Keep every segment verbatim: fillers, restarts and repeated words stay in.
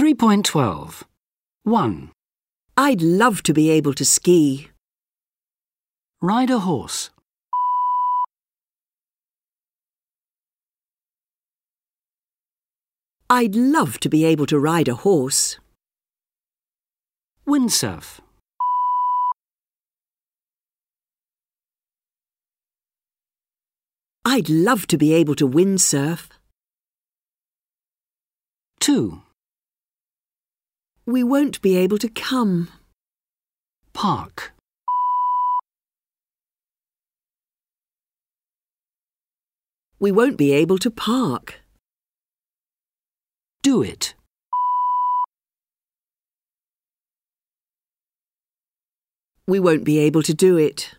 three point twelve. one. I'd love to be able to ski. Ride a horse. I'd love to be able to ride a horse. Windsurf. I'd love to be able to windsurf. two. We won't be able to come. Park. We won't be able to park. Do it. We won't be able to do it.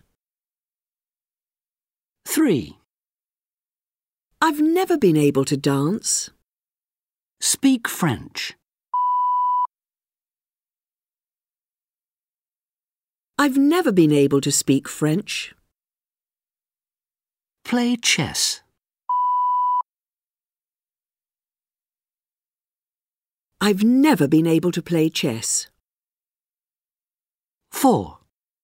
three. I've never been able to dance. Speak French. I've never been able to speak French. Play chess. I've never been able to play chess. four.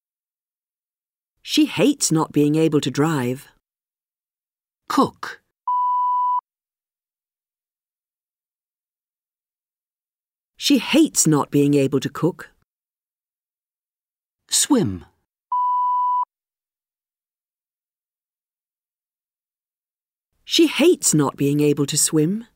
She hates not being able to drive. Cook. She hates not being able to cook. Swim. She hates not being able to swim.